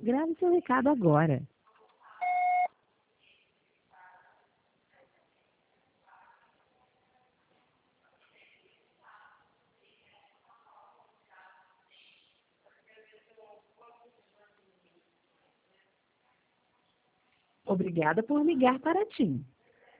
Grave seu recado agora. Obrigada por ligar para a TIM.